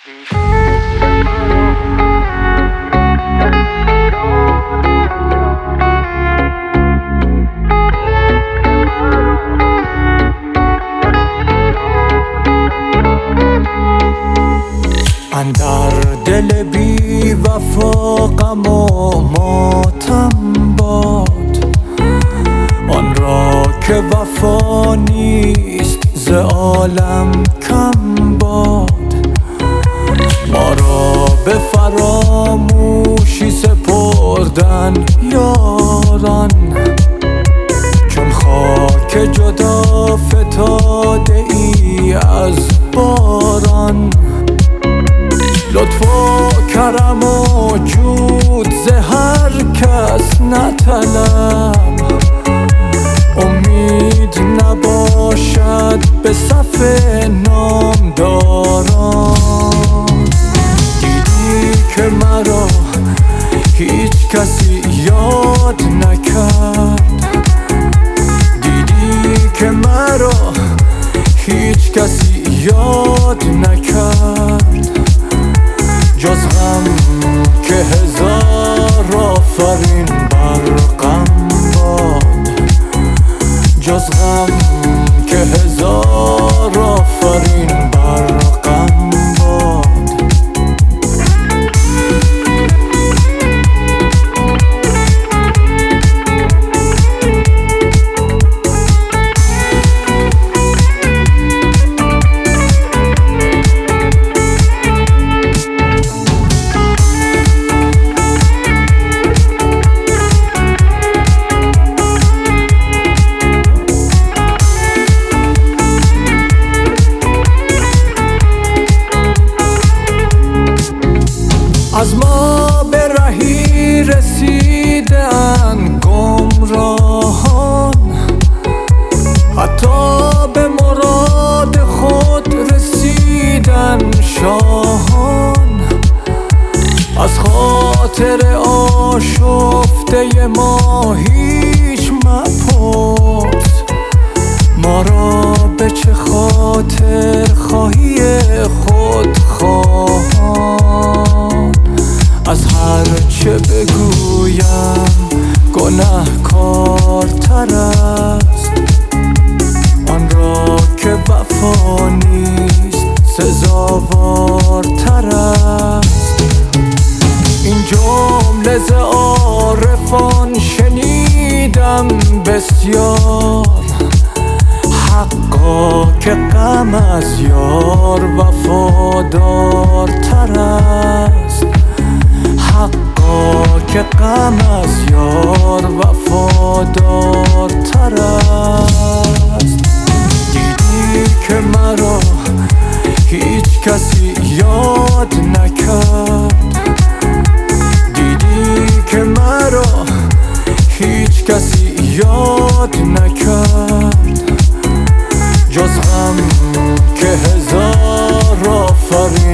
اندر دل بی وفا غم و ماتم باد، آن را که وفا نیست ز عالم کم باد. ما را به فراموشی سپردن یاران، چون خاک جدا فتاده ای از باران. لطف و کرم و جود ز هر کس نطلب، امید نباشد به صف نامداران. دیدی که مرا هیچ کسی یاد نکرد، دیدی که مرا هیچ کسی یاد نکرد. جز غم که هزار آفرین بر غم باد، جز غم که هزار آفرین بر غم باد. از ما به رهی رسیدن گمراهان، حتی به مراد خود رسیدن شاهان. از خاطر آشفته ما هیچ مپرس، ما را به چه خاطر خواهی خود خواهان. از هر چه بگویم گناهکارتر است، آن را که وفا نیست سزاوارتر است. این جمله ز عارفان شنیدم بسیار، حقا که غم از یار وفادارتر است. حقا که غم از یار وفادارتر است. دیدی که مرا هیچ کسی یاد نکرد، دیدی که مرا هیچ کسی یاد نکرد. جز غم که هزار آفرین